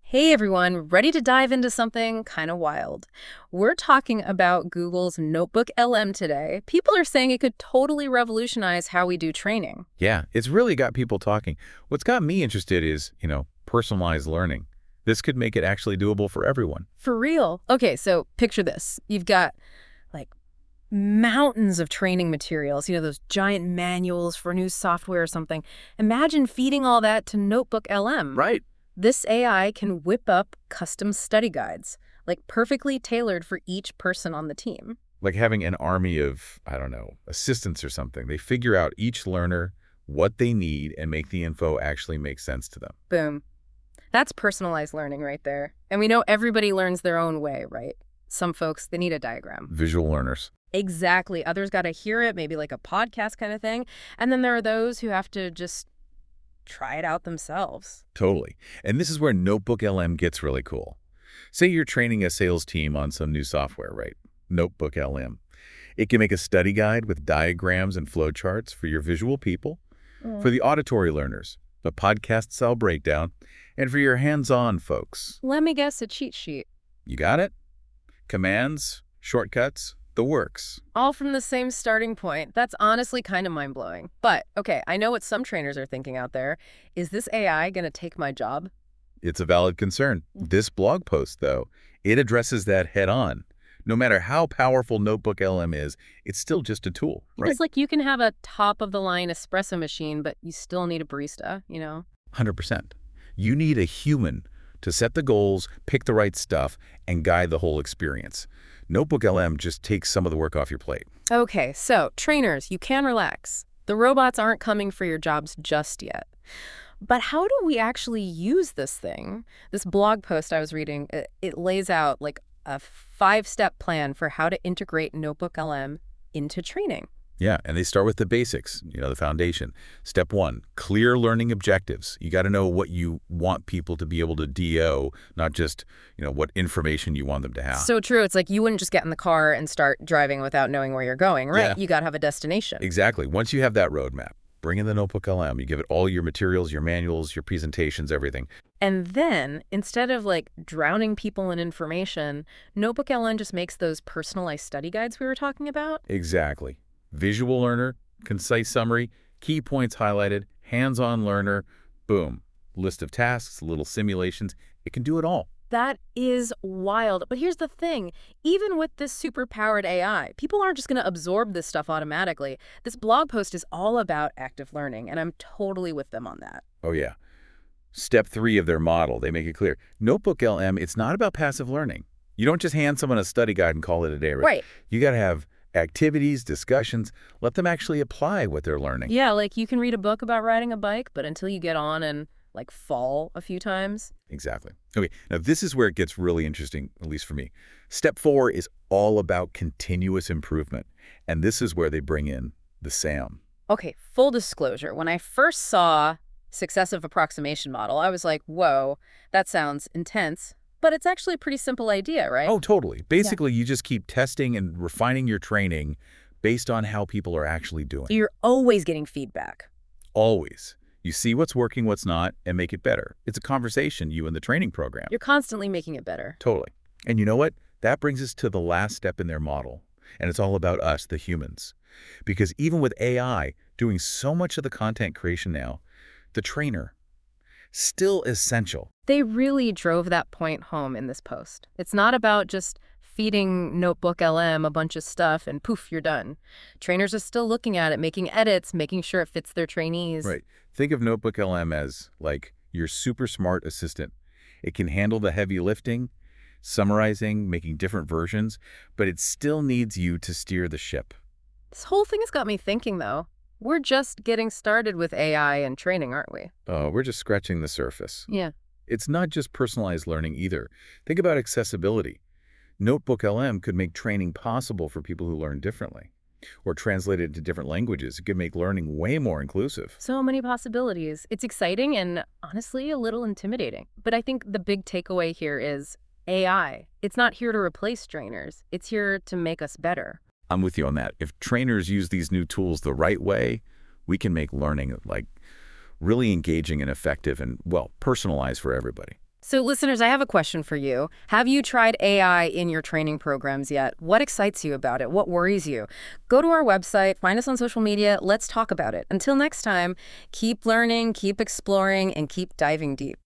Hey everyone, ready to dive into something kind of wild. We're talking about Google's Notebook LM today. People are saying it could totally revolutionize how we do training. Yeah, it's really got people talking. What's got me interested is, personalized learning. This could make it actually doable for everyone. For real. Okay, so picture this. You've got like mountains of training materials, those giant manuals for new software or something. Imagine feeding all that to Notebook LM. Right. This AI can whip up custom study guides, like perfectly tailored for each person on the team. Like having an army of, I don't know, assistants or something. They figure out each learner, what they need, and make the info actually make sense to them. Boom. That's personalized learning right there. And we know everybody learns their own way, right? Some folks, they need a diagram. Visual learners. Exactly. Others got to hear it, maybe like a podcast kind of thing. And then there are those who have to just try it out themselves. Totally. And this is where Notebook LM gets really cool. Say you're training a sales team on some new software, right? Notebook LM. It can make a study guide with diagrams and flowcharts for your visual people, for the auditory learners, a podcast style breakdown, and for your hands-on folks. Let me guess, a cheat sheet. You got it? Commands, shortcuts, the works. All from the same starting point. That's honestly kind of mind-blowing. But, okay, I know what some trainers are thinking out there. Is this AI going to take my job? It's a valid concern. This blog post, though, it addresses that head-on. No matter how powerful Notebook LM is, it's still just a tool, right? It's like you can have a top-of-the-line espresso machine, but you still need a barista, 100%. You need a human to set the goals, pick the right stuff, and guide the whole experience. Notebook LM just takes some of the work off your plate. Okay, so trainers, you can relax. The robots aren't coming for your jobs just yet. But how do we actually use this thing? This blog post I was reading, it lays out like a 5-step plan for how to integrate Notebook LM into training. Yeah, and they start with the basics, the foundation. Step 1, clear learning objectives. You got to know what you want people to be able to DO, not just, what information you want them to have. So true. It's like you wouldn't just get in the car and start driving without knowing where you're going, right? Yeah. You got to have a destination. Exactly. Once you have that roadmap, bring in the Notebook LM. You give it all your materials, your manuals, your presentations, everything. And then, instead of like drowning people in information, Notebook LM just makes those personalized study guides we were talking about. Exactly. Visual learner, concise summary, key points highlighted, hands-on learner, boom. List of tasks, little simulations. It can do it all. That is wild. But here's the thing. Even with this super-powered AI, people aren't just going to absorb this stuff automatically. This blog post is all about active learning, and I'm totally with them on that. Oh, yeah. Step 3 of their model, they make it clear. Notebook LM, it's not about passive learning. You don't just hand someone a study guide and call it a day, right? Right. You got to have activities, discussions, let them actually apply what they're learning. Yeah, like you can read a book about riding a bike, but until you get on and like fall a few times. Exactly. Okay, now this is where it gets really interesting, at least for me. Step 4 is all about continuous improvement, and this is where they bring in the SAM. Okay, full disclosure, when I first saw successive approximation model, I was like, whoa, that sounds intense. But it's actually a pretty simple idea, right? Oh, totally. Basically, you just keep testing and refining your training based on how people are actually doing. You're always getting feedback. Always. You see what's working, what's not, and make it better. It's a conversation, you and the training program. You're constantly making it better. Totally. And you know what? That brings us to the last step in their model. And it's all about us, the humans. Because even with AI doing so much of the content creation now, the trainer, still essential. They really drove that point home in this post. It's not about just feeding Notebook LM a bunch of stuff and poof, you're done. Trainers are still looking at it, making edits, making sure it fits their trainees. Right. Think of Notebook LM as like your super smart assistant. It can handle the heavy lifting, summarizing, making different versions, but it still needs you to steer the ship. This whole thing has got me thinking, though. We're just getting started with AI and training, aren't we? We're just scratching the surface. Yeah. It's not just personalized learning either. Think about accessibility. Notebook LM could make training possible for people who learn differently. Or translate it into different languages. It could make learning way more inclusive. So many possibilities. It's exciting and honestly a little intimidating. But I think the big takeaway here is AI. It's not here to replace trainers. It's here to make us better. I'm with you on that. If trainers use these new tools the right way, we can make learning like really engaging and effective and, well, personalized for everybody. So listeners, I have a question for you. Have you tried AI in your training programs yet? What excites you about it? What worries you? Go to our website, find us on social media. Let's talk about it. Until next time, keep learning, keep exploring, and keep diving deep.